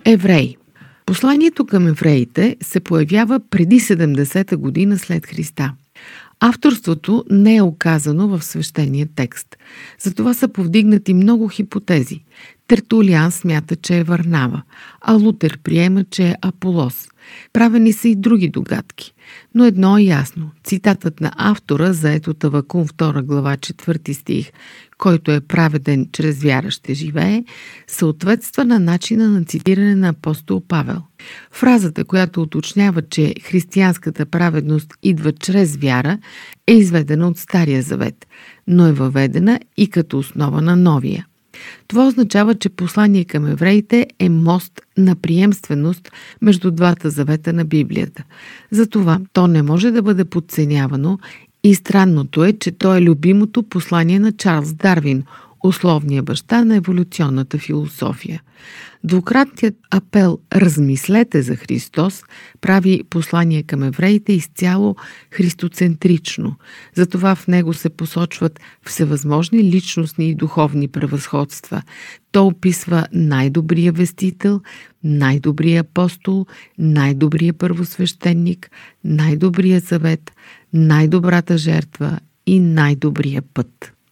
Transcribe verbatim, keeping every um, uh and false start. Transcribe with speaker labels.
Speaker 1: Евреи. Посланието към евреите се появява преди седемдесета година след Христа. Авторството не е оказано в свещения текст. Затова са повдигнати много хипотези. Тертулиан смята, че е Варнава, а Лутер приема, че е Аполос. Правени са и други догадки. Но едно е ясно. Цитатът на автора за ето Авакум втора глава четвърти стих, който е праведен чрез вяра ще живее, съответства на начина на цитиране на апостол Павел. Фразата, която уточнява, че християнската праведност идва чрез вяра, е изведена от Стария завет, но е въведена и като основа на Новия. Това означава, че послание към евреите е мост на приемственост между двата завета на Библията. Затова то не може да бъде подценявано и странното е, че то е любимото послание на Чарлз Дарвин, условния баща на еволюционната философия. Двукратният апел «Размислете за Христос» прави послание към евреите изцяло христоцентрично. Затова в него се посочват всевъзможни личностни и духовни превъзходства. То описва най-добрия вестител, най-добрия апостол, най-добрия първосвещеник, най-добрия завет, най-добрата жертва и най-добрия път.